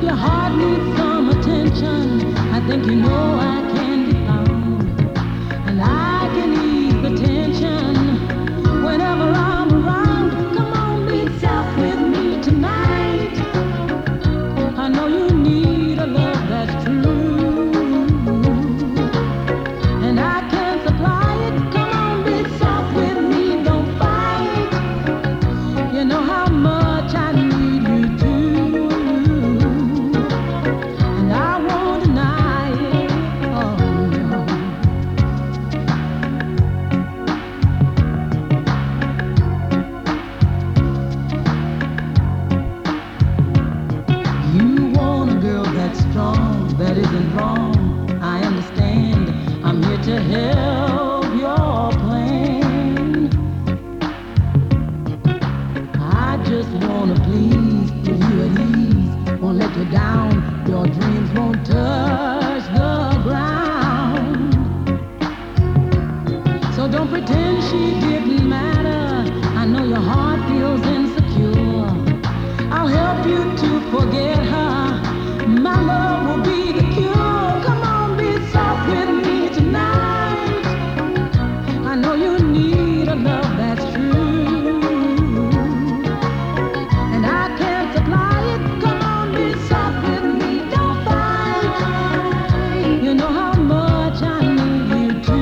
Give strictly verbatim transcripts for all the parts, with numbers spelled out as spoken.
your heart needs some attention, I think you know I can be found. And I can ease the tension whenever I'm around. Come on, be self with me tonight. I know you need a love that's true, and I can supply it. Come on, be soft with me, don't fight. You know how much I need you to, and I won't deny it. Oh no. You want a girl that's strong, that isn't wrong. I understand. I'm here to help your plan. I just wanna please, put you at ease, won't let you down. Your dreams won't touch the ground. So don't pretend she didn't matter. I know your heart feels insecure. I'll help you to forget her. My love will be the cure. Come on, be soft with me tonight. I know you need a love that's true, and I can supply it. Come on, be soft with me, don't fight. You know how much I need you to,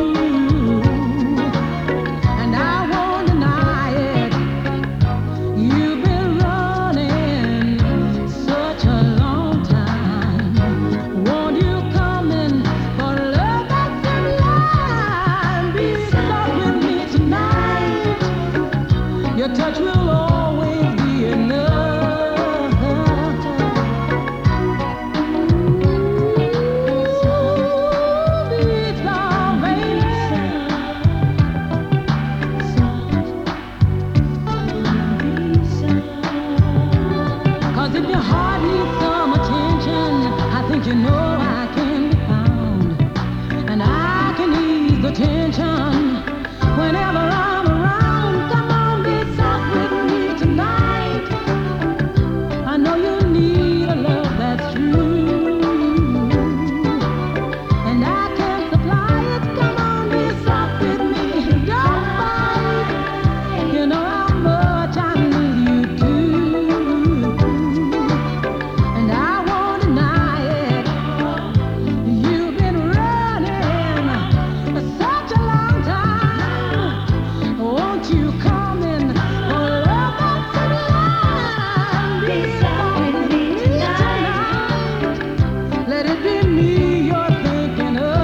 and I won't deny it. You've been running such a long time. Won't you come in for love that's sublime? Be soft with me tonight. Your touch will always be enough. Be soft, baby. Cause if your heart needs some attention, I think you know I can be found. And I can ease the tension whenever I'm around. Come on, be soft with me tonight. I know you need a love that's true, and I can supply it. Come on, be soft with me, don't fight. You know how much I need you to, and I won't deny it. You've been running for such a long time. Won't you come in for love that's sublime? Be soft with me tonight. Let it be me you're thinking of.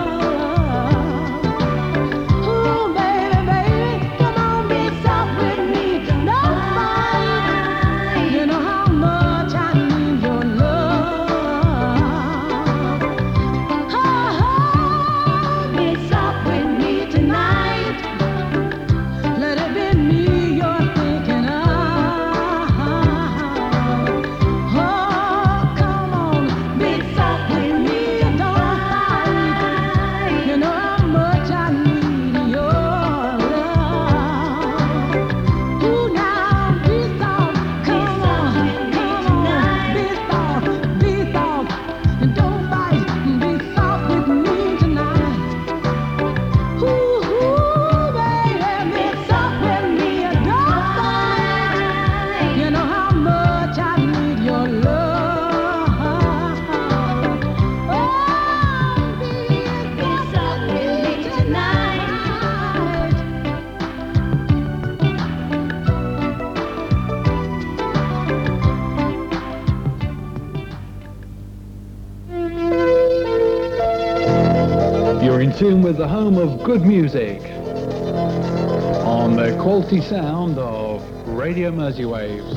Ooh, baby, baby, come on, be soft with me, don't fight. You know how much I need your love. Oh, be soft with me tonight. Let it be me you're thinking of. Oh, come on, be soft with me, don't fight. You know how much I need your love. Ooh, now be soft, come on, come on, be soft, be soft, and don't fight. Be soft with me tonight. Ooh, ooh, baby, be soft with me, don't fight. You know how much I need your love. Oh, be soft with me tonight. You're in tune with the home of good music on the quality sound of Radio Mersey Waves.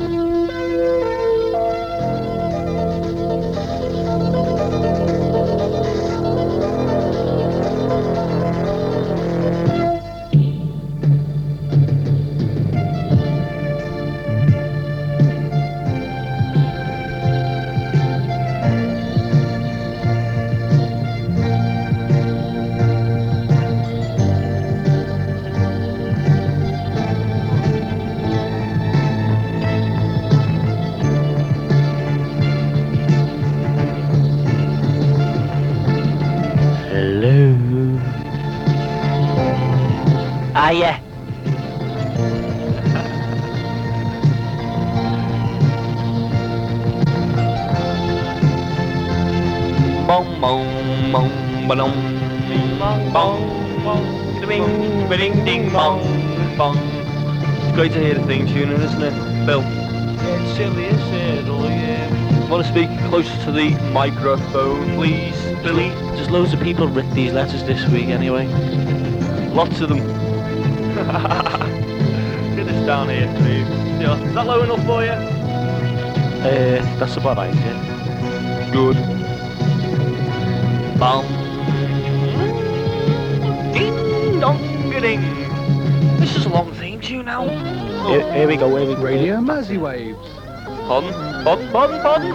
are ya? Bong bong bong ba-dum. Bong bong bong ding ding ding bong bong. It's great to hear the theme tune, isn't it, Bill? Yeah, it certainly is, uh, Roy. Um, Want to speak closer to the microphone, please, Billy? there's loads of people writ these letters this week anyway. Lots of them. Get this down here, please. Yeah, is that low enough for you? Uh, that's about right, yeah. Good. Bum. Ding dong ding. This is a long theme tune now. Here, here we go, here we go. Radio Mersey Waves. Pardon? Pardon? Pardon? Pardon?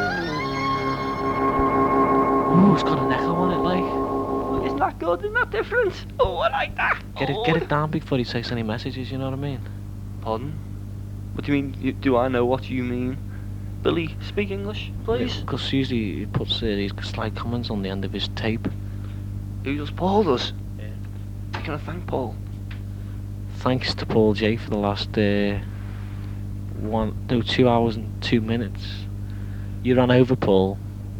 Ooh, it's got an echo on it, like. Isn't that good? Isn't that different? Oh, I like that. Get it, Oh. get it down before he takes any messages, you know what I mean? Pardon? What do you mean? You, do I know what you mean? Billy, speak English, please. Because usually he puts uh, these slight comments on the end of his tape. Who does? Paul does? Yeah. Can I thank Paul? Thanks to Paul J for the last uh, one, no, two hours and two minutes. You ran over Paul.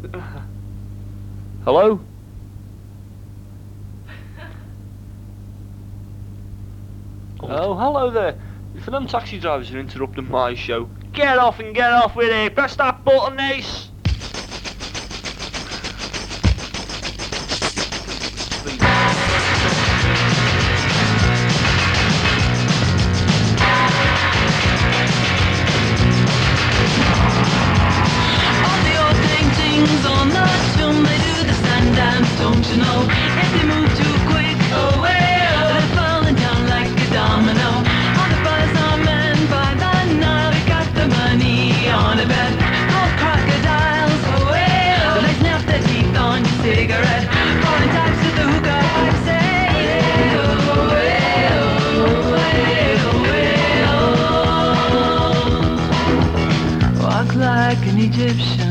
Hello? Oh, hello there. For them taxi drivers who interrupted my show, get off and get off with it. Press that button, Ace. All the old paintings on the tomb, they do the sand dance, don't you know? If they move too quick, oh well, they're falling down like a domino. All the buzz are men by the Nile, they got the money on a bet. Gold crocodiles, oh well, they snap their teeth on your cigarette. Falling types with the hookah pipe say, oh well, oh well, oh well. Walk like an Egyptian.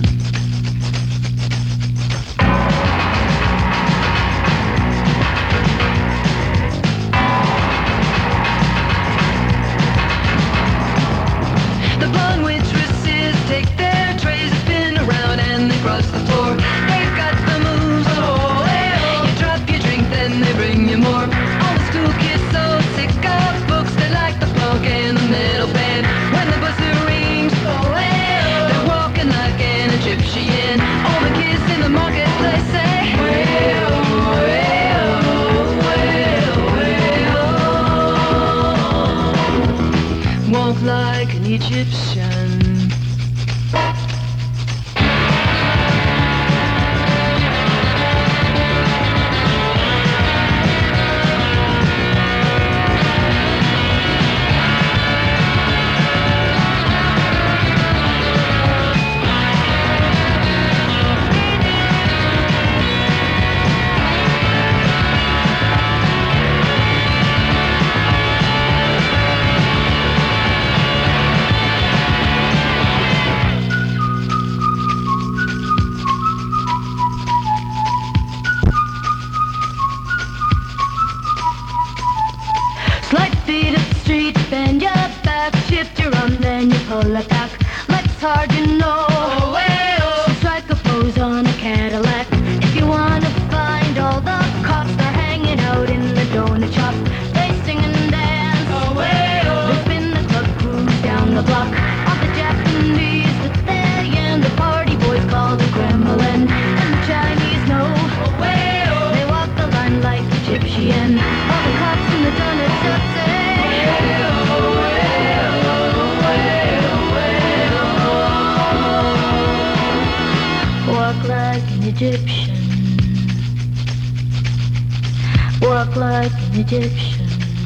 The blonde waitresses take their trays, spin around and they cross the floor. They've got the moves, oh well. You drop your drink, then they bring you more. All the school kids so sick of books, they like the punk in the middle band. When the buzzer rings, oh well, they're walking like an Egyptian. All the kids in the marketplace say, well, well, well, well. Walk like an Egyptian. Slide feet up the street, bend your back, shift your arm, then you pull it back. Life's hard, you know. Oh, well. So strike a pose on a Cadillac. If you wanna find all the cops, they're hanging out in the donut shop. They sing and dance. Oh, well. They spin the club cruise down the block. All the Japanese that they and the party boys call the Kremlin. And the Chinese know. Oh, well. They walk the line like Egyptian. All the cops in the donut shop say, walk like an Egyptian. Walk like an Egyptian.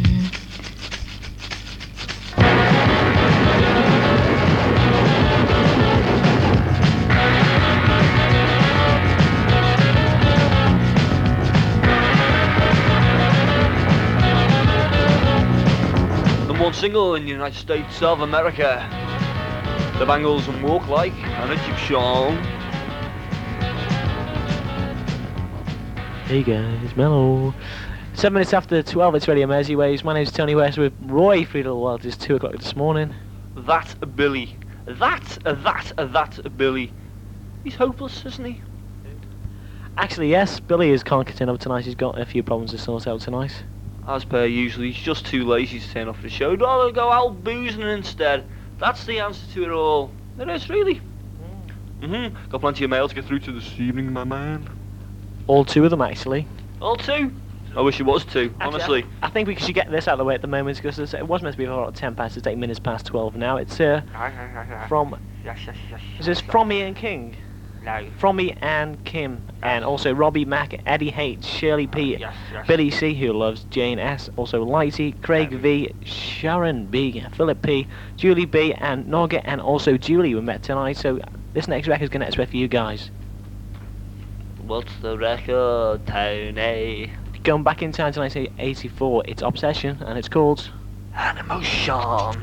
Number one single in the United States of America. The Bangles and Walk Like an Egyptian. Hey guys, Mellow. Seven minutes after twelve, it's Radio Mersey Waves. My name's Tony West with Roy for a little while. It's two o'clock this morning. That Billy. That, that, that Billy. He's hopeless, isn't he? Actually, yes, Billy is can't turn up tonight. He's got a few problems to sort out tonight. As per usual, he's just too lazy to turn off the show. He'd rather go out boozing instead. That's the answer to it all. It is, really. Mm-hmm. Got plenty of mail to get through to this evening, my man. All two of them, actually. All two? I wish it was two, Actually, honestly. I, I think we should get this out of the way at the moment because it was meant to be about ten past. It's eight minutes past twelve now. It's uh, from. Yes, yes, yes. Is this from Ian King? No. From me and Kim, and also Robbie Mack, Eddie H, Shirley P, Yes, yes. Billy C, who loves Jane S, also Lighty, Craig V, Sharon B, Philip P, Julie B, and Nogget, and also Julie we met tonight. So this next record's gonna expect for you guys. What's the record, Tony? Going back in time to nineteen eighty-four, it's Obsession, and it's called Animation.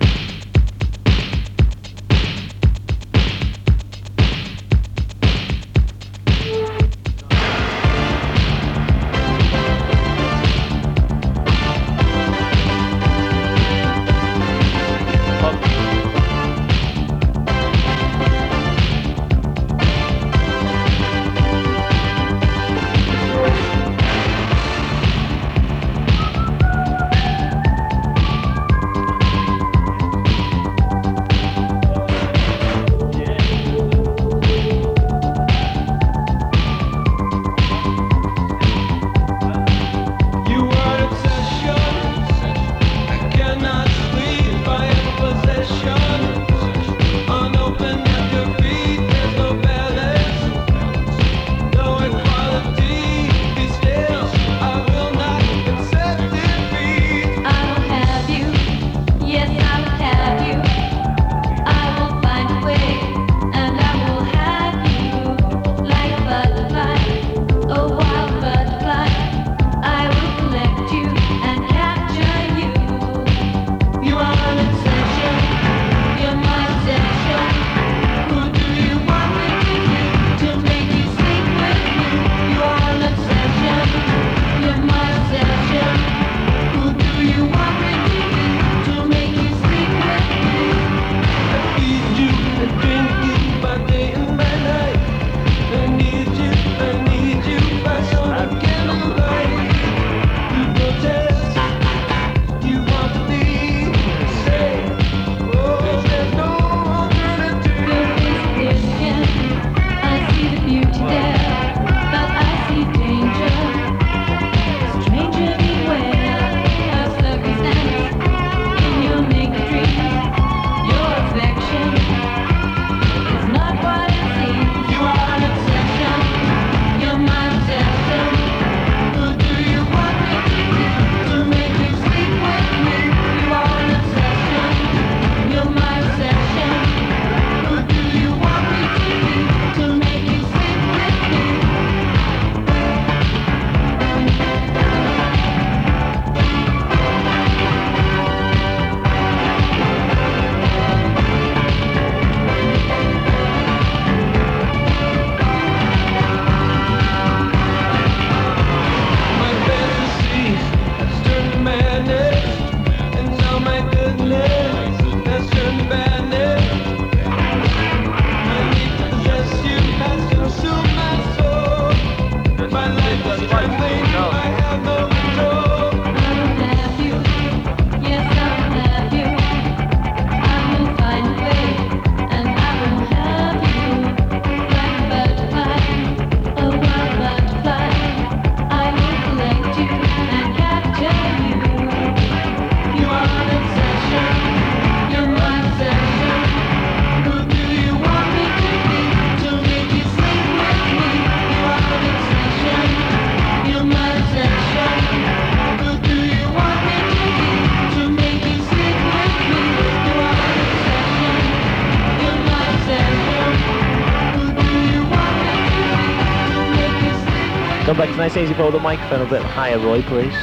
Come back to nineteen eighty-four, the microphone a bit higher, Roy, please.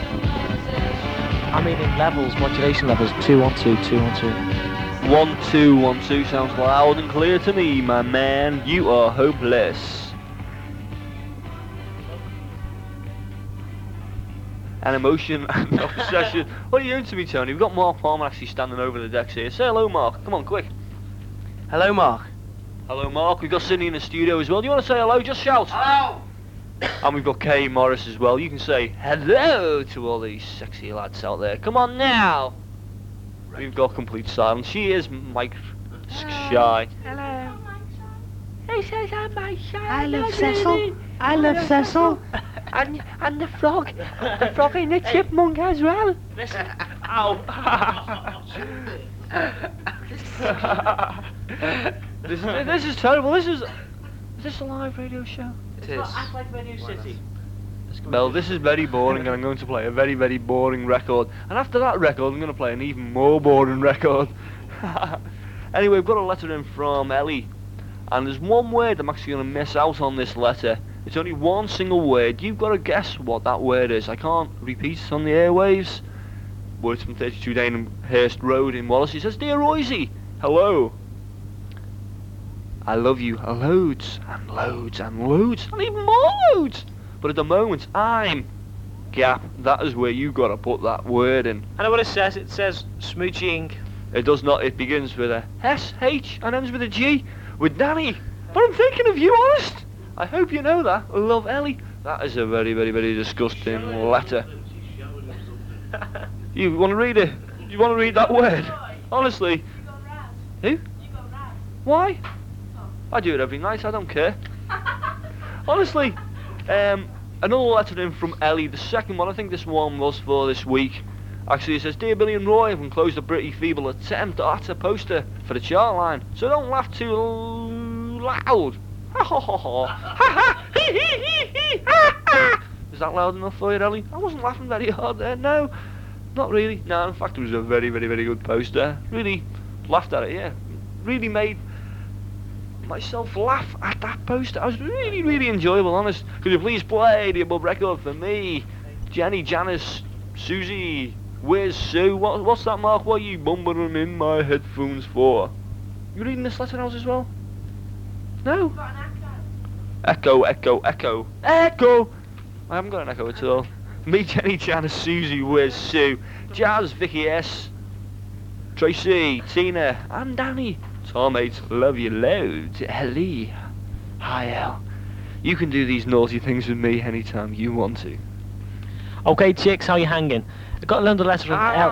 I mean in levels, modulation levels, two one two, two one two. One, two, one, two sounds loud and clear to me, my man. You are hopeless. and emotion and obsession. What are you doing to me, Tony? We've got Mark Palmer actually standing over the decks here. Say hello, Mark. Come on, quick. Hello, Mark. Hello, Mark. We've got Sydney in the studio as well. Do you want to say hello? Just shout. Hello. And we've got Kay Morris as well. You can say hello to all these sexy lads out there. Come on now. We've got complete silence. She is Mike Shy. Hello. He says I'm my shy. I love Cecil. I love Cecil. And, and the frog. The frog and the chipmunk as well. Listen. Ow. this, this is terrible. This is... Is this a live radio show? It is. Act like Radio City. Well, this is very boring, and I'm going to play a very, very boring record. And after that record, I'm going to play an even more boring record. Anyway, we've got a letter in from Ellie. And there's one word I'm actually going to miss out on this letter. It's only one single word. You've got to guess what that word is. I can't repeat it on the airwaves. Words from thirty-two Dainhurst Road in Wallace. He says, Dear Roysy, hello. I love you loads and loads and loads and even more loads. But at the moment, I'm gap. That is where you got to put that word in. I know what it says. It says smooching. It does not. It begins with a S H and ends with a G. With Danny. But I'm thinking of you, honest. I hope you know that. I love Ellie. That is a very, very, very disgusting letter. You want to read it? You want to read that word? Honestly. Who? Why? I do it every night. I don't care. Honestly. Um, another letter in from Ellie. The second one. I think this one was for this week. Actually, it says, Dear Billy and Roy, I've enclosed a pretty feeble attempt at a poster for the chart line, so don't laugh too loud. Ha ha ha ha. Ha ha. Hee hee hee hee. Ha ha. Is that loud enough for you, Ellie? I wasn't laughing very hard there, no. Not really. No, in fact, it was a very, very, very good poster. Really laughed at it, yeah. Really made myself laugh at that poster. I was really, really enjoyable, honest. Could you please play the above record for me? Jenny, Janice, Susie, where's Sue? What, what's that, Mark? What are you bumbling in my headphones for? You reading this letter out as well? No? Echo, echo, echo, echo! I haven't got an echo at all. Me, Jenny, Janice, Susie, where's Sue? Jazz, Vicky S, Tracy, Tina, and Danny. Tomates, love you loads. Ellie. Hi, El. You can do these naughty things with me anytime you want to. Okay, chicks, how you hanging? I got another letter from El.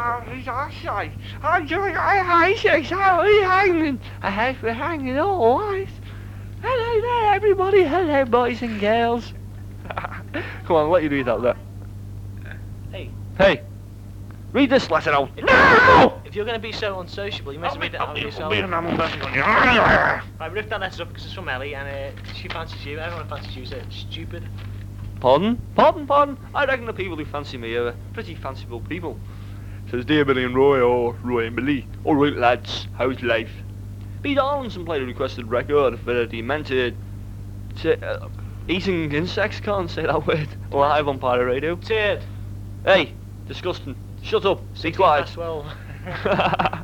I'm doing hi, chicks. How are you hanging? I hope we're hanging all right. Hello there, everybody. Hello, boys and girls. Come on, I'll let you read that there. Hey. Hey. Read this letter out. If, No! if you're going to be so unsociable, you must read it out yourself. Right, Right, rip that letter up because it's from Ellie and uh, she fancies you. Everyone fancies you, so it's stupid. Pardon? Pardon, pardon? I reckon the people who fancy me are pretty fanciful people. Says, Dear Billy and Roy, or Roy and Billy. Alright lads, how's life? Pete Arlinson played a requested record for the demented... T uh, eating insects, can't say that word. Live on Pirate Radio. Turd. Hey, disgusting. Shut up, be quiet. As well. uh,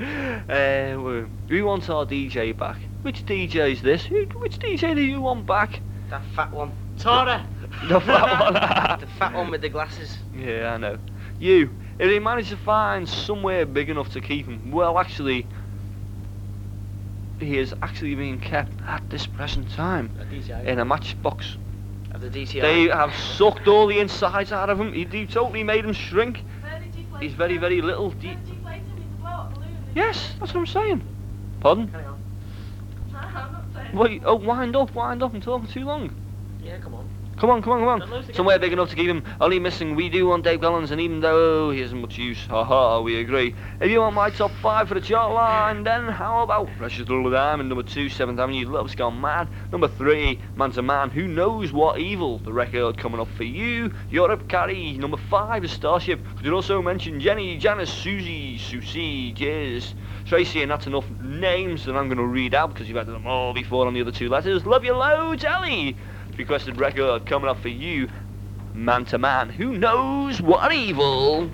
we- we want our D J back. Which D J is this? Who, which D J do you want back? That fat one. Tara. The fat one. The fat one with the glasses. Yeah, I know. You, if they manage to find somewhere big enough to keep him, well, actually, he is actually being kept at this present time A D J. in a matchbox. Of the D T I. They have sucked all the insides out of him. He, he totally made him shrink. He's very, very little. Do you- Yes, that's what I'm saying. Pardon? Carry on. Wait, oh, wind up, wind up. I'm talking too long. Yeah, come on. Come on, come on, come Don't lose on. the Somewhere game. big enough to keep him. Only missing we do on Dave Collins, and even though he isn't much use, haha, we agree. If you want my top five for the chart line, then how about Precious Little Diamond, number two, seventh Avenue, Love's Gone Mad, number three, Man to Man, Who Knows What Evil, the record coming up for you, Europe Carry, number five is Starship. Could you also mention Jenny, Janice, Susie, Susie, Jez, Tracy, and that's enough names that I'm going to read out because you've had them all before on the other two letters. Love you loads, Ellie! Requested record coming up for you, Man to Man, Who Knows What Evil?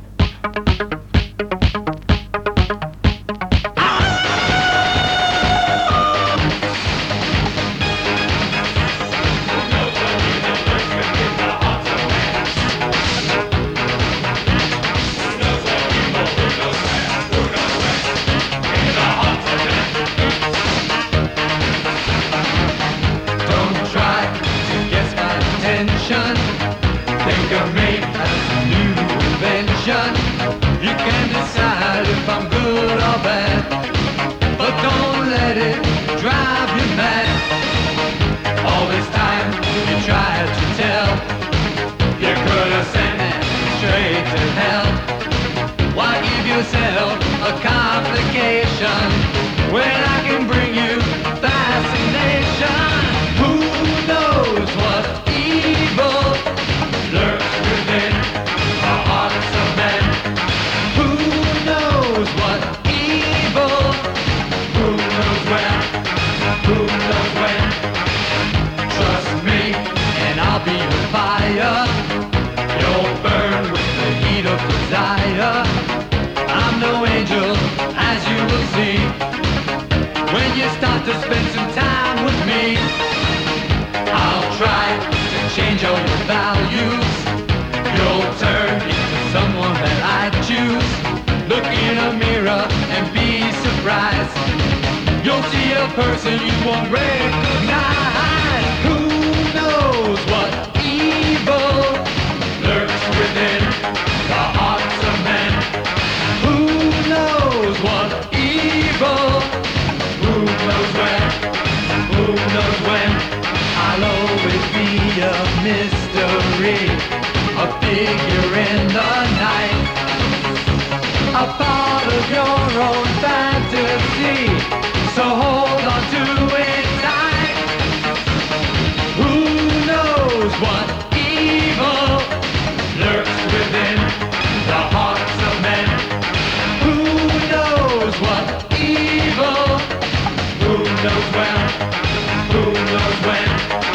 when I can bring you fascination. Who knows what evil lurks within the hearts of men? Who knows what evil? Who knows when? Who knows when? Trust me, and I'll be your fire. You'll burn with the heat of desire. I'm no angel, as you will see. When you start to spend some time with me, I'll try to change all your values. You'll turn into someone that I choose. Look in a mirror and be surprised. You'll see a person you won't recognize. Who knows what evil lurks within the hearts of men? Who knows what evil? Who knows when? Who knows when? I'll always be a mystery, a figure in the night, a part of your own fantasy. So hold on to it tight. Who knows what evil lurks within the hearts of men? Who knows what evil? Who knows when? Who knows when?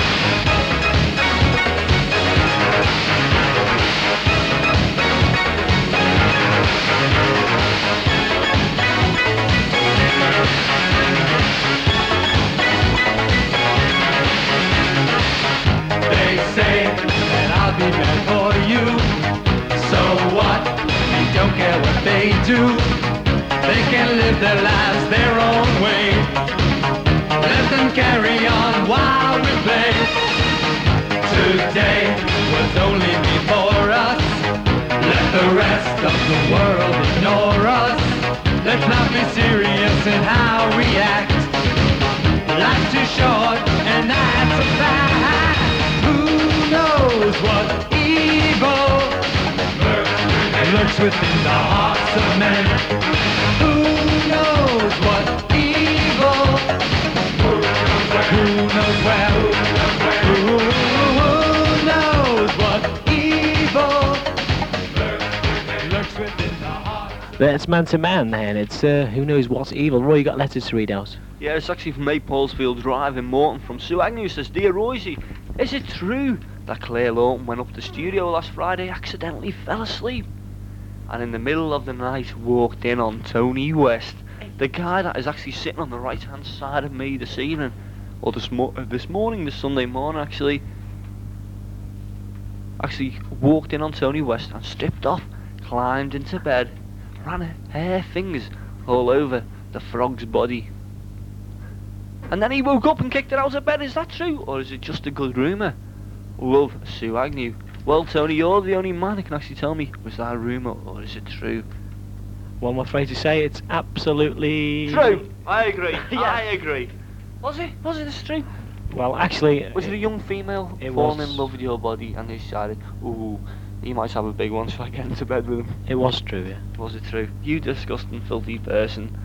They say that I'll be meant for you. So what? We don't care what they do. They can live their lives their own way. Let them carry on while we play. Today was only before us. Let the rest of the world ignore us. Let's not be serious in how we act. Life's too short, and that's a fact. Who knows what evil lurks within the hearts of men? Who knows what evil? Who knows where? Who knows what evil lurks within the hearts? That's Man to Man, and it's uh, Who Knows What's Evil. Roy, you got letters to read out. Yeah, it's actually from Eight Paulsfield Drive in Morton from Sue Agnew. Says, Dear Royce, is it true that Claire Lawton went up to the studio last Friday, accidentally fell asleep, and in the middle of the night walked in on Tony West, the guy that is actually sitting on the right hand side of me this evening, or this, mo- uh, this morning, this Sunday morning actually, actually walked in on Tony West and stripped off, climbed into bed, ran her hair fingers all over the frog's body. And then he woke up and kicked her out of bed. Is that true? Or is it just a good rumour? Love, Sue Agnew. Well, Tony, you're the only man who can actually tell me, was that a rumour or is it true? Well, I'm afraid to say it's absolutely... True! I agree. Yeah. I agree. Was it? Was it this true? Well, actually... Was it a young female It falling was- in love with your body and they decided, ooh, he might have a big one, so I get into bed with him? It was true, yeah. Was it true? You disgusting, filthy person.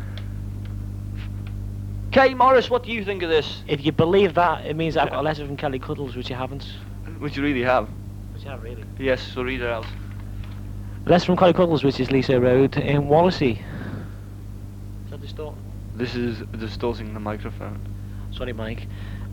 Kay Morris, what do you think of this? If you believe that, it means I've got a letter from Kelly Cuddles, which you haven't. Which you really have? Which you have, really. Yes, so read it out. Letter from Kelly Cuddles, which is Lisa Road in Wallasey. Is that distort? This is distorting the microphone. Sorry, Mike.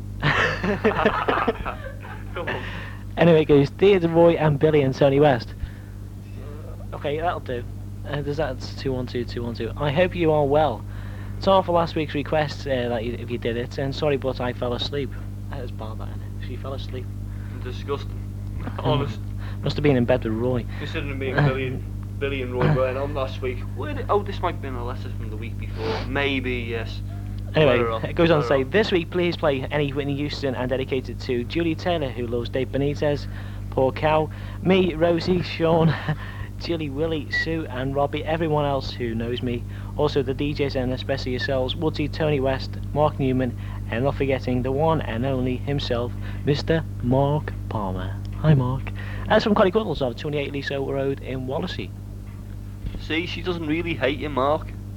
Come on. Anyway, it goes, Dear Roy and Billy and Tony West. Okay, that'll do. Uh, there's that two one two two one two. I hope you are well. Sorry for last week's request, uh, that you, if you did it, and sorry, but I fell asleep. That was bad, that, innit? She fell asleep. Disgusting. Honest. Must have been in bed with Roy. Considering me and Billy and, Billy and Roy going on last week. Where did, oh, this might have been a letter from the week before. Maybe, yes. Anyway, Further on, it goes on to further say, on. this week please play any Whitney Houston and dedicated to Julie Taylor, who loves Dave Benitez, Poor Cow, me, Rosie, Sean, Jilly, Willie, Sue and Robbie, everyone else who knows me, also the D Js and especially yourselves, Woodsy, Tony West, Mark Newman, and not forgetting the one and only himself, Mister Mark Palmer. Hi Mark. That's from Connie Cuddles of twenty-eight Lisa Road in Wallasey. See, she doesn't really hate you, Mark.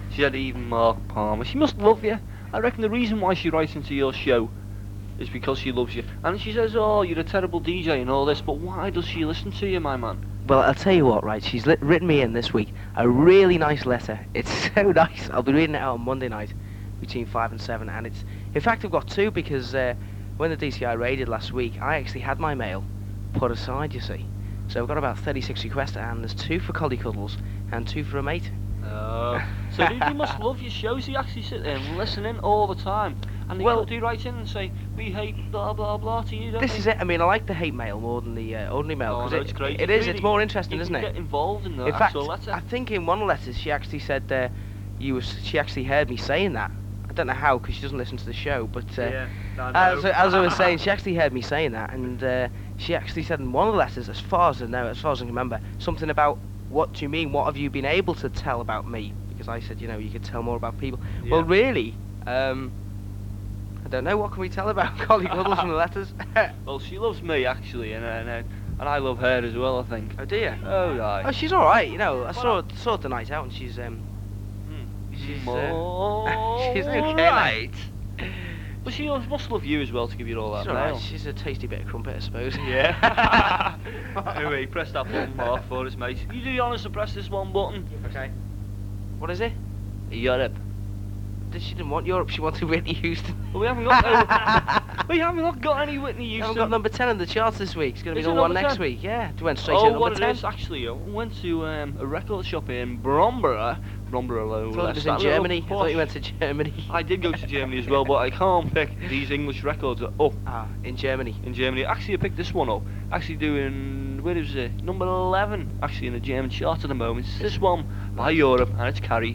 She said even Mark Palmer. She must love you. I reckon the reason why she writes into your show is because she loves you. And she says, oh, you're a terrible D J and all this, but why does she listen to you, my man? Well, I'll tell you what, right? She's lit- written me in this week a really nice letter. It's so nice. I'll be reading it out on Monday night between five and seven. And it's, in fact, I've got two because uh, when the D C I raided last week, I actually had my mail put aside, you see. So I've got about thirty-six requests, and there's two for Collie Cuddles and two for a mate. Oh. So they, they must love your shows. They actually sit there and listen in all the time. And they Well- do write in and say, we hate blah blah blah to you, don't This they? is it. I mean, I like the hate mail more than the uh, ordinary mail Oh, because no, it, it's great. it You is. really- It's more interesting, you isn't can it? get involved in the In fact, actual letter. I think in one of the letters she actually said uh, you was. She actually heard me saying that. I don't know how because she doesn't listen to the show, but uh, yeah, I as, know. as I was saying, she actually heard me saying that, and uh, she actually said in one of the letters, as far as I know, as far as I can remember, something about what do you mean? What have you been able to tell about me? Because I said, you know, you could tell more about people. Well, Yeah. really, um, I don't know. What can we tell about Collie Cuddles from the letters? Well, she loves me actually, and and, uh, and I love her as well. I think. Oh dear. Oh, right. Oh, she's all right. You know, I saw saw her the night out, and she's um, she's uh, More she's okay now. right. But she must love you as well to give you all that she's all right. mail. She's a tasty bit of crumpet, I suppose. Yeah. Anyway, press that button, Mark, for us, mate. You do the honours to press this one button. Okay. What is it? Europe. Did she didn't want Europe? She wanted Whitney Houston. Well, we haven't got no, we haven't got- got any Whitney We Houston. haven't got number ten in the charts this week. It's going to be Is it number one number next ten? week. Yeah, it went straight Oh, to number what ten. it is actually, I went to um, a record shop in Bromborough. Bromborough, I thought it was that in little Germany. I thought you posh- went to Germany. I did go to Germany as well, but I can't pick these English records up Ah, in Germany. in Germany. Actually, I picked this one up. Actually doing, where is it? Number eleven, actually in the German chart at the moment. It's this one by Europe, and it's Carrie.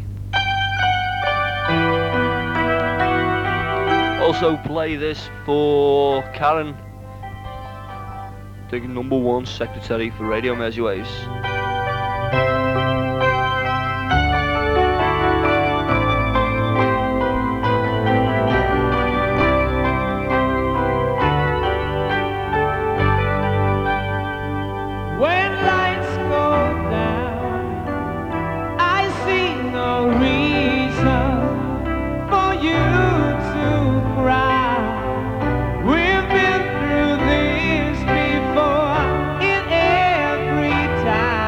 Also play this for Karen, the number one secretary for Radio Merseyways. When lights go down, I see no reason for you to cry. We've been through this before in every time.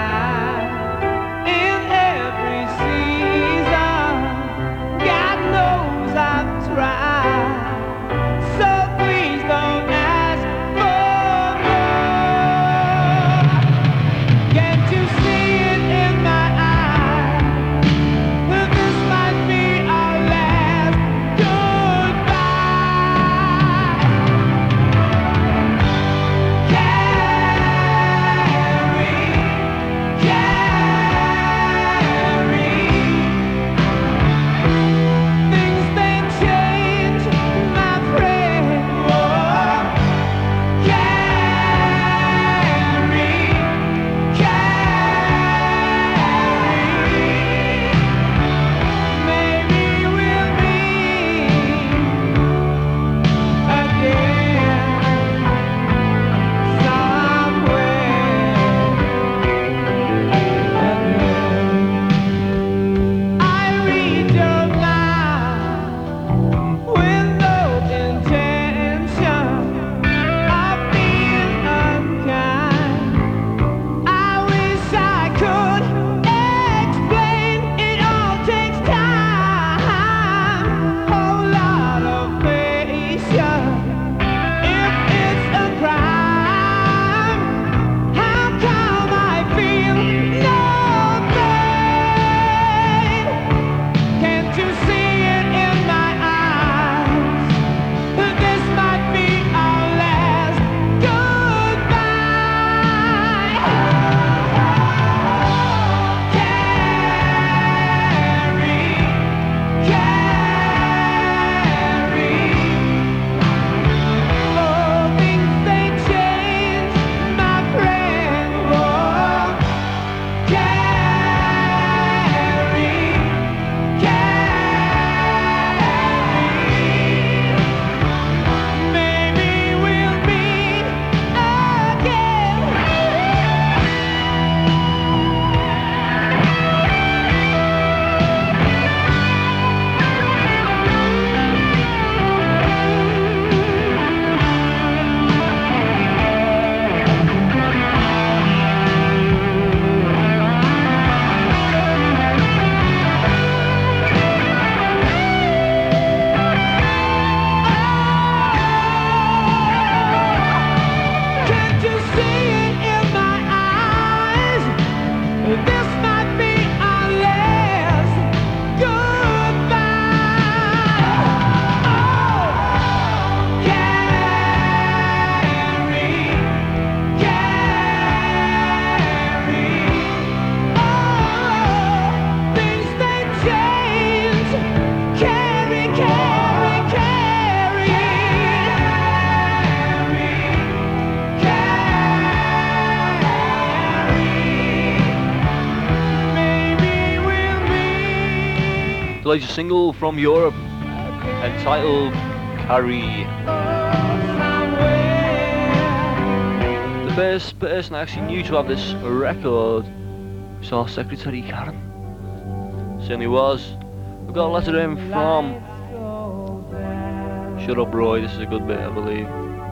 carry, carry, carry. Maybe we'll meet The latest single from Europe, entitled Carrie. The first person I actually knew to have this record was our secretary Karen. Certainly was. We got a letter in from Shut Up Roy, this is a good bit I believe.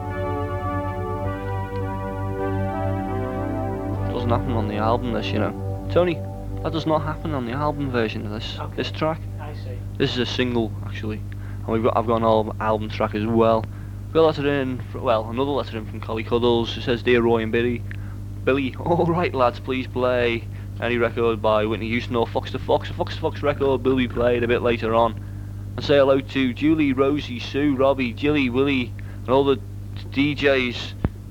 Doesn't happen on the album this, you know. Tony, that does not happen on the album version of this Okay. this track. I see. This is a single actually. And we've got I've got an album, album track as well. We've got a letter in fr well, another letter in from Collie Cuddles. It says, Dear Roy and Billy Billy, alright lads, please play any record by Whitney Houston or Fox to Fox. A Fox to Fox record will be played a bit later on. And say hello to Julie, Rosie, Sue, Robbie, Jilly, Willie, and all the D Js,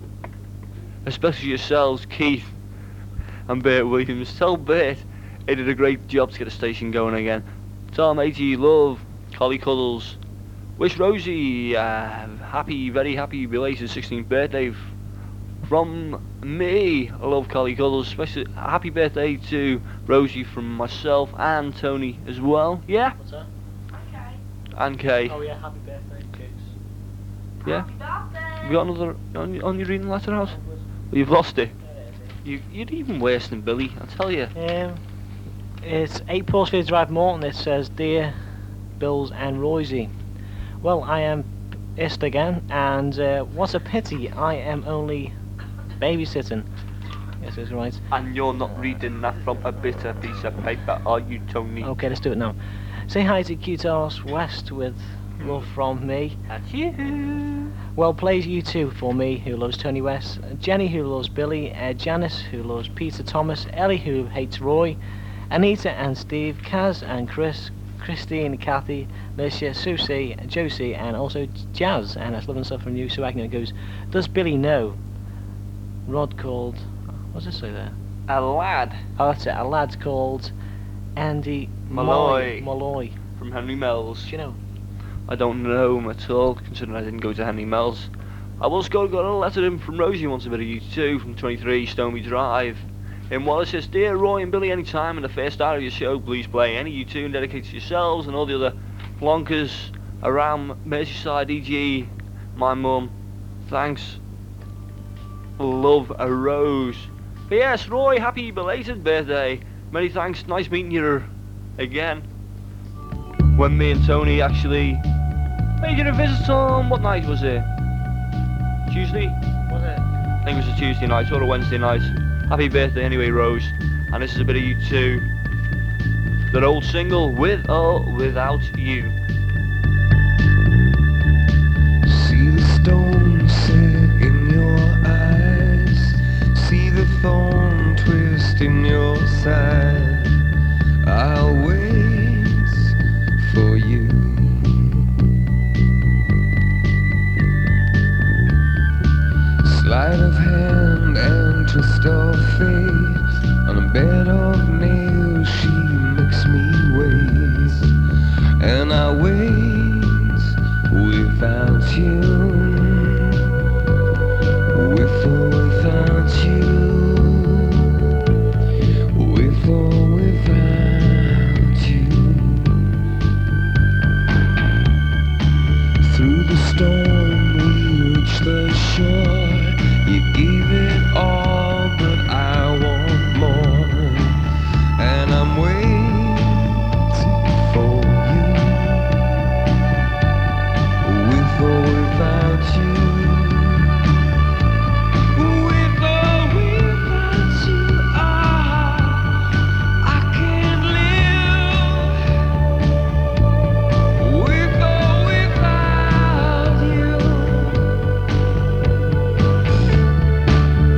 especially yourselves, Keith and Bert Williams. Tell Bert he did a great job to get the station going again. Tom, A G, love, Collie Cuddles. Wish Rosie uh, happy, very happy belated sixteenth birthday f- from me. I love Collie Cuddles. Especially happy birthday to Rosie from myself and Tony as well. Yeah? What's that? And Kay. Oh yeah, happy birthday, Chicks. Yeah? You got another on, you- on your reading letter out? Well, you've lost it. You, you're even worse than Billy, I tell you. Um, it's eight Paulsfield Drive, Morton. It says, Dear Bills and Rosie. Well, I am ist again, and uh, what a pity I am only babysitting. Yes, that's right. And you're not reading that from a bitter piece of paper, are you, Tony? Okay, let's do it now. Say hi to Cute Arse West with love from me. That's you. Well, plays you two for me, who loves Tony West, Jenny, who loves Billy, uh, Janice, who loves Peter Thomas, Ellie, who hates Roy, Anita and Steve, Kaz and Chris, Christine, Kathy, Mercia, Susie, Josie, and also Jazz. And that's loving stuff from you. So Agnew goes, does Billy know? Rod called, what's it say there? A lad Oh, that's it, a lad called Andy Malloy. Malloy. from Henry Mells. Do you know? I don't know him at all, considering I didn't go to Henry Mells. I was got, got a letter in from Rosie once a bit of you too, from twenty-three Stoney Drive. In Wallace says, Dear Roy and Billy, anytime in the first hour of your show, please play any U tune dedicated to yourselves and all the other flonkers around Merseyside, E G, my mum. Thanks. Love, a Rose. P S Roy, happy belated birthday. Many thanks, nice meeting you again. When me and Tony actually made you a visit on, what night was it? Tuesday? Was it? I think it was a Tuesday night or a Wednesday night. Happy birthday anyway, Rose. And this is a bit of you too. That old single, With or Without You. See the stone set in your eyes. See the thorn twist in your side. I'll wait for you. Sleight of hand and twist of fate. On a bed of nails she makes me wait. And I wait without you. With or without you. With or without you. Through the storm we reach the shore. You gave it all, but I want more. And I'm waiting for you. With or without you. With or without you, ah, I can't live. With or without you.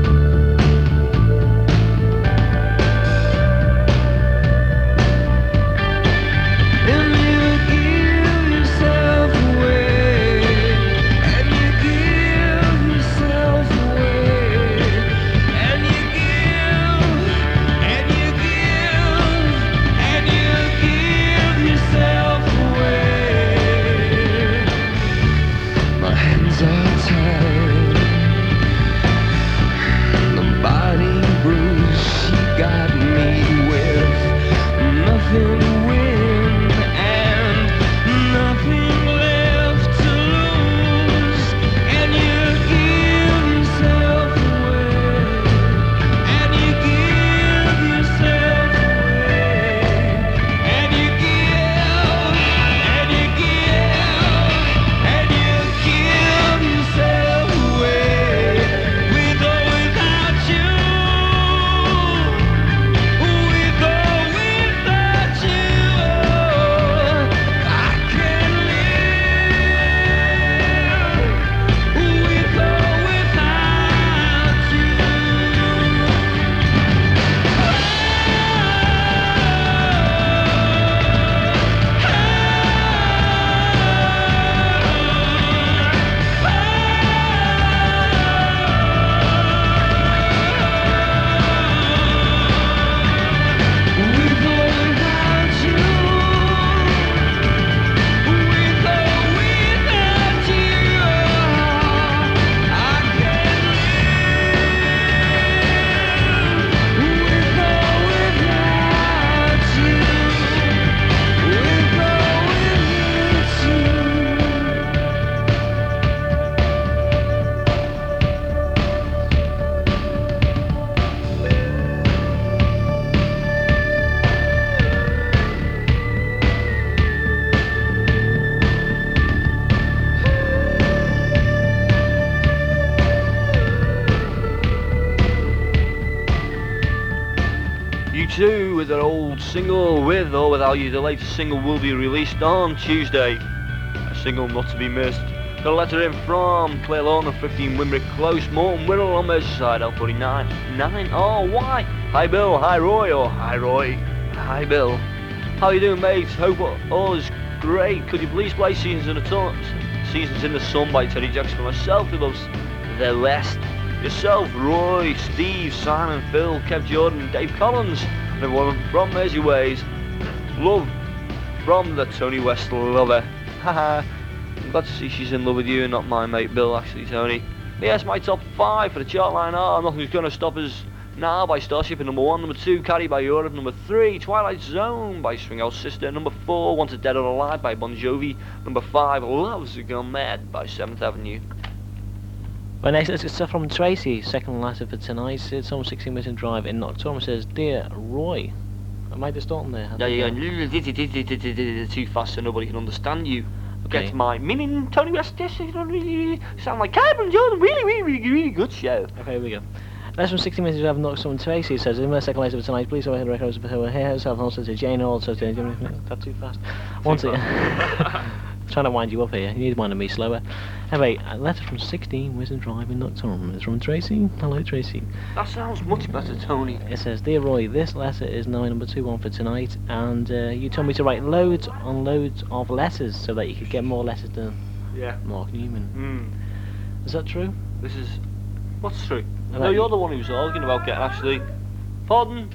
two with their old single, With or Without You. The latest single will be released on Tuesday. A single not to be missed. Got a letter in from Claire Lawton of fifteen Wimbrick Close, Morton Wirral on Merseyside, L forty-nine. nine. Oh, why? Hi Bill, hi Roy, or hi Roy, hi Bill. How you doing, mate? Hope all is great. Could you please play Seasons in the Sun, Seasons in the Sun by Teddy Jacks for myself who loves the West? Yourself, Roy, Steve, Simon, Phil, Kev Jordan, Dave Collins, and everyone from Mersey Ways. Love from the Tony West lover. Haha. I'm glad to see she's in love with you and not my mate Bill, actually, Tony. Yes, my top five for the chart line are Nothing's Gonna Stop Us Now by Starship at number one, number two, Carry by Europe, number three, Twilight Zone by Swing Out Sister, number four, Wanted Dead or Alive by Bon Jovi, number five, Love's Gone Mad by seventh Avenue. Well, next, let's get stuff from Tracy, second letter for tonight. It's on sixteen Mission Drive in Nocturne. Says, Dear Roy. Am I distorting there? Yeah, you're going too fast so nobody can understand you. Okay. Get my meaning, Tony West, this is really sound like Cameron Jordan, really, really, really, really good show. Okay, here we go. That's from sixty minutes of Nocturne Tracy. It says, in my second letter for tonight, please overhead records of her hair herself and also to Jane, also to that's too fast. Want it? Trying to wind you up here. You need winding me slower. Anyway, a letter from sixteen Wisdom Drive in Nocturne. It's from Tracy. Hello, Tracy. That sounds much better, Tony. It says, Dear Roy, this letter is now number two one for tonight, and uh, you told me to write loads on loads of letters so that you could get more letters than Yeah. Mark Newman. Hmm. Is that true? This is... What's true? About No, you. you're the one who was arguing about getting actually... Pardon?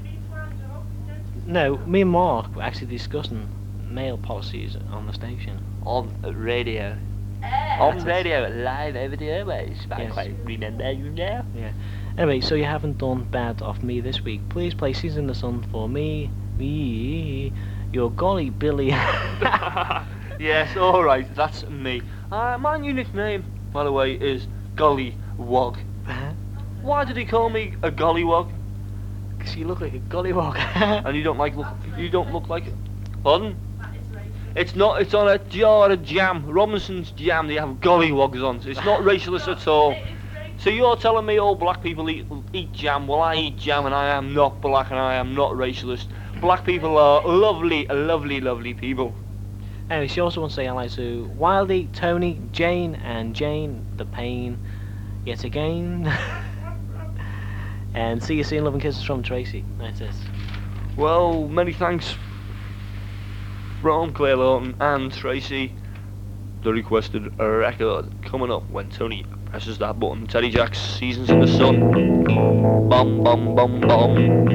No, me and Mark were actually discussing mail policies on the station. On radio. On That's it. radio, live over the airways. I Yes. quite remember you now. Yeah. Anyway, so you haven't done bad off me this week. Please play Season in the Sun for me. Me. Your golly Billy. Yes, alright, that's me. Uh, my new nickname, by the way, is Golly Wog. Why did he call me a gollywog? Because you look like a gollywog. And you don't like look, you don't look like it. Pardon? It's not. It's on a jar of jam, Robinson's jam. They have gollywogs on. It's not racialist at all. So you're telling me all black people eat eat jam? Well, I eat jam, and I am not black, and I am not racialist. Black people are lovely, lovely, lovely people. Anyway, she also wants to say hello to Wildy, Tony, Jane, and Jane, the pain, yet again. And see you soon, love and kisses from Tracy. That's it. Well, many thanks from Claire Lawton and Tracy. The requested record coming up when Tony presses that button. Teddy Jacks, Seasons in the Sun. Bum bum bum bum.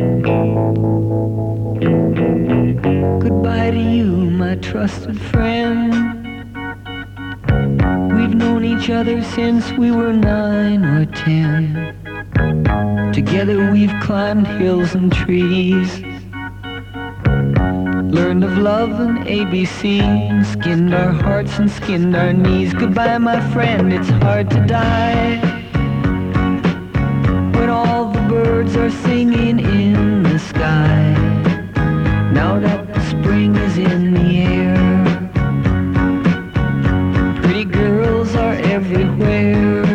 Goodbye to you, my trusted friend. We've known each other since we were nine or ten. Together we've climbed hills and trees, learned of love and A B C, skinned our hearts and skinned our knees. Goodbye, my friend, it's hard to die when all the birds are singing in the sky. Now that the spring is in the air, pretty girls are everywhere.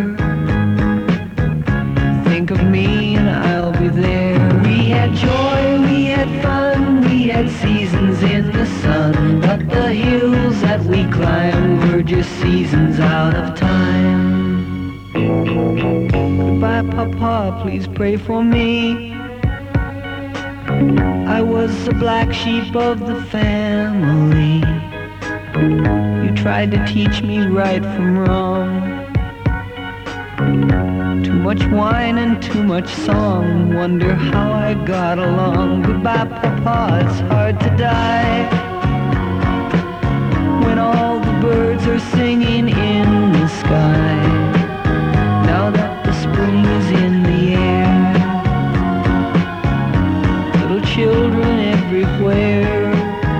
Think of me and I'll be there. We had joy, we had fun, we had seasons in the sun, but the hills that we climbed were just seasons out of time. Goodbye, Papa, please pray for me. I was the black sheep of the family. You tried to teach me right from wrong. Too much wine and too much song, wonder how I got along. Goodbye, Papa, it's hard to die when all the birds are singing in the sky. Now that the spring is in the air, little children everywhere.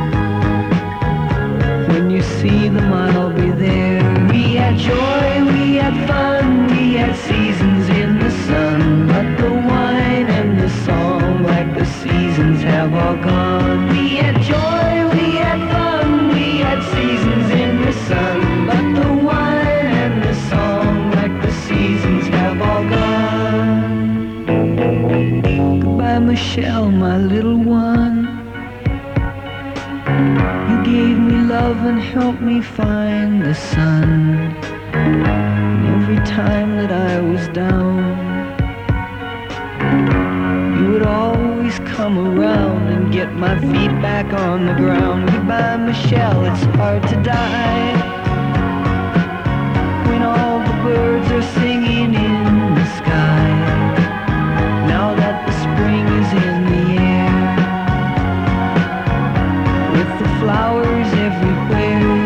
When you see them, I'll be there. We had joy, we had fun, we had seasons in the sun, but the wine and the song, like the seasons, have all gone. We had joy, we had fun, we had seasons in the sun, but the wine and the song, like the seasons, have all gone. Goodbye, Michelle, my little and help me find the sun. Every time that I was down, you would always come around and get my feet back on the ground. Goodbye, Michelle, it's hard to die when all the birds are singing in the sky. Now that the spring is in the air, with the flowers everywhere,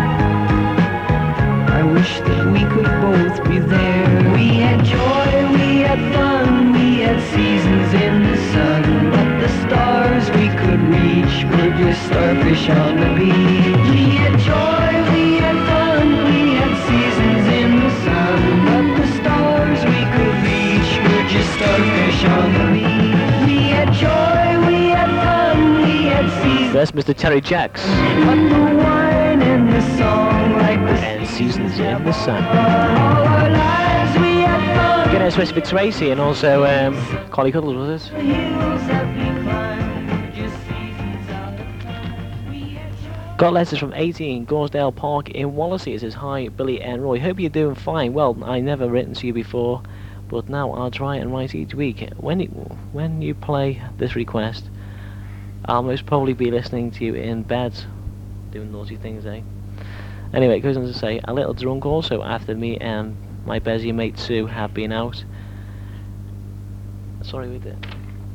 I wish that we could both be there. We had joy, we had fun, we had seasons in the sun, but the stars we could reach were just starfish on the beach. We had joy, we had fun, we had seasons in the sun, but the stars we could reach were just starfish on the beach. We had joy, we had fun, we had seasons. There's Mister Terry Jacks. But the wine and the song like the And Seasons in the Sun. all our lives we had fun. Again, it's Vic Tracy and also um, Collie Cuddles with us. The hills that we climbed, just seasons out of time. We had joy. Got letters from eighteen Gaursdale Park in Wallasey. It says, hi, Billy and Roy. Hope you're doing fine. Well, I never written to you before, but now I'll try and write each week. When it, when you play this request, I'll most probably be listening to you in bed, doing naughty things, eh? Anyway, it goes on to say, a little drunk also after me and my Bezier mate Sue have been out. Sorry, we did.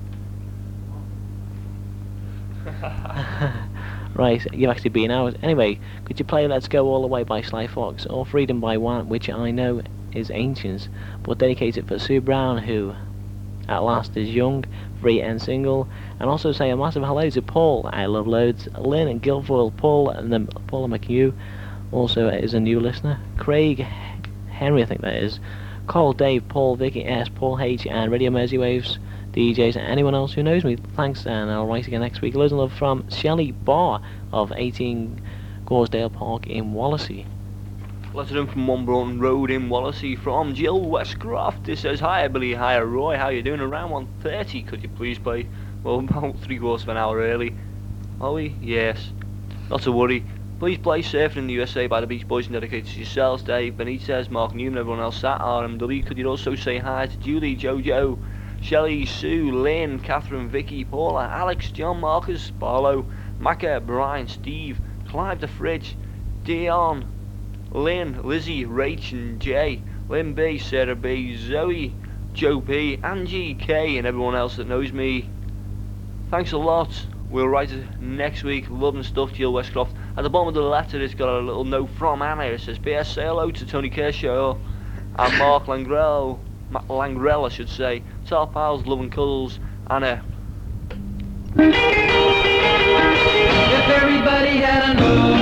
Right, you've actually been out. Anyway, could you play Let's Go All The Way by Sly Fox, or Freedom by One, which I know is ancient, but dedicated for Sue Brown, who at last is young, free and single. And also say a massive hello to Paul, I love loads, Lynn and Guilfoyle, Paul and then Paula McHugh also is a new listener, Craig Henry I think that is, Carl, Dave, Paul, Vicky S, Paul H and Radio Mersey Waves D Js and anyone else who knows me. Thanks, and I'll write again next week. Loads of love from Shelley Barr of eighteen Gaursdale Park in Wallasey. Letter in from One Broughton Road in Wallasey from Jill Westcroft. It says, hi Billy, hi Roy, how you doing? Around one thirty, could you please play? Well, about three quarters of an hour early. Are we? Yes. Not to worry. Please play Surfing in the U S A by the Beach Boys and dedicated to yourselves, Dave, Benitez, Mark Newman, everyone else at R M W. Could you also say hi to Julie, Jojo, Shelley, Sue, Lynn, Catherine, Vicky, Paula, Alex, John, Marcus, Barlow, Macca, Brian, Steve, Clive the Fridge, Dion, Lynn, Lizzie, Rach and Jay, Lynn B, Sarah B, Zoe, Joe P, Angie K and everyone else that knows me. Thanks a lot. We'll write it next week. Love and stuff, Jill Westcroft. At the bottom of the letter it's got a little note from Anna. It says, P S say hello to Tony Kershaw and Mark Langrell, Matt Langrell I should say. Tell pals, love and cuddles, Anna. If everybody had a nose